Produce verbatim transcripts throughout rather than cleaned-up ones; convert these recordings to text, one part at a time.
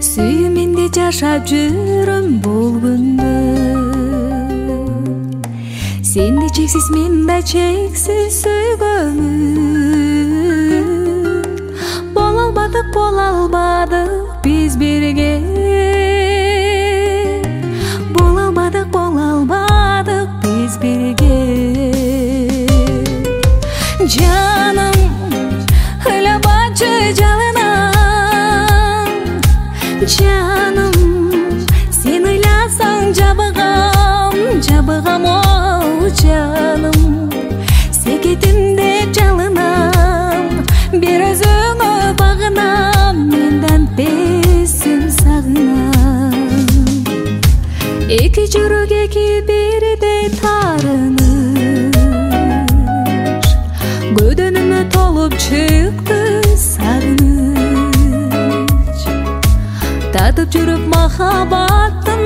Сүйүмүндө жашап жүрөм бул күндө. Сенде чексиз, мен да чексиз сүйгөнмүн. Бола албадык, бола албадык биз бирге. Бола албадык, бола албадык биз бирге. Жаным, ыйлабачы жалынан. Жаным, сен ыйласаң жабыгам, жабыгам ол жаным. Секетимде жалынам, бир өзүңө багынам, менден бесим сагынам. Эки жүрөк эки бирдей таарыныш, көдөнүмө толуп чыкты сагыныч. Татып жүрүп махаббаттын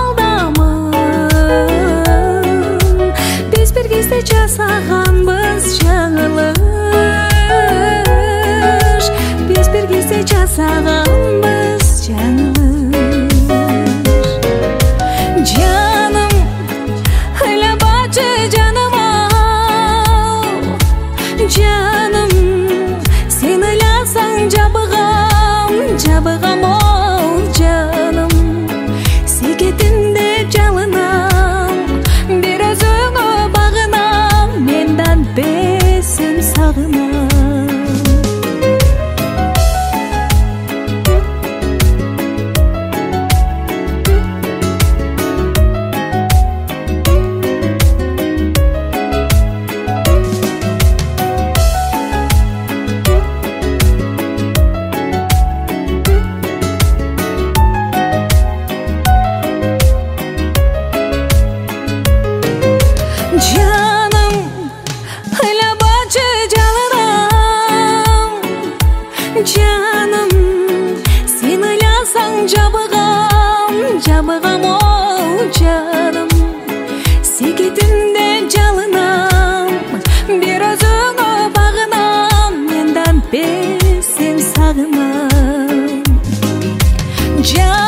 балдамын, биз бир кезде жасаганбыз жаңылыш. Биз бир кезде жасаганбыз жаңылыш. Жаным, ыйлабачы жаным ау. Жаным, сен ыйласаң жабыгам, жабыгам ол жаным. Секетимде жалынам, бир өзүңө багынам, мендан бесим сагынам. Жаным, ыйлабачы жалынам. Жаным, сен ыйласаң жабыгам, жабыгам ол жаным. Секетимде жалынам, бир өзүңө багынам, мендан бесим сагынам.